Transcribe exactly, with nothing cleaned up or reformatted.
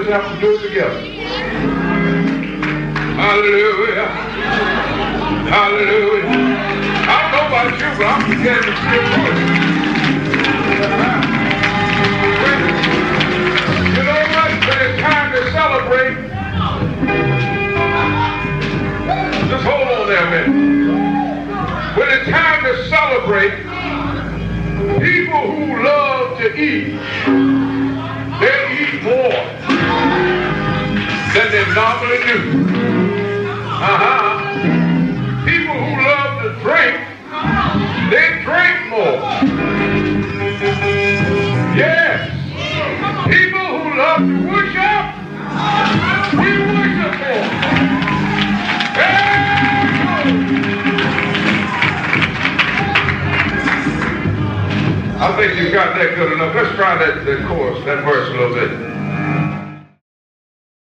just have to do it together. Hallelujah. Hallelujah. I don't know about you, but I'm beginning to feel good. You know what? When it's time to celebrate, just hold on there a minute. When it's time to celebrate, people who love to eat, they eat more than they normally do. Uh-huh. People who love to drink, they drink more. Yes. People who love to worship, we worship more. Hey! I think you got that good enough. Let's try that, that chorus, that verse a little bit.